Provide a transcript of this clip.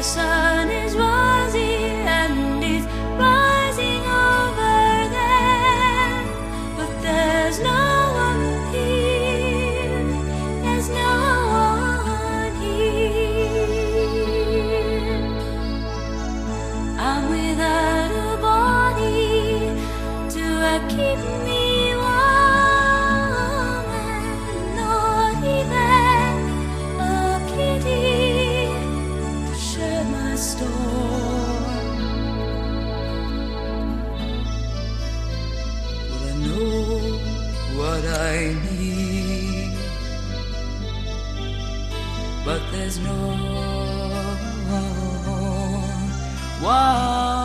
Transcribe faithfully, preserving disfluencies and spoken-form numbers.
sun is rising and it's rising over there, but there's no one here, there's no one here. I'm without a body to uh, keep me warm, and not even a kitty to share my storm. Well, I know what I need, but there's no one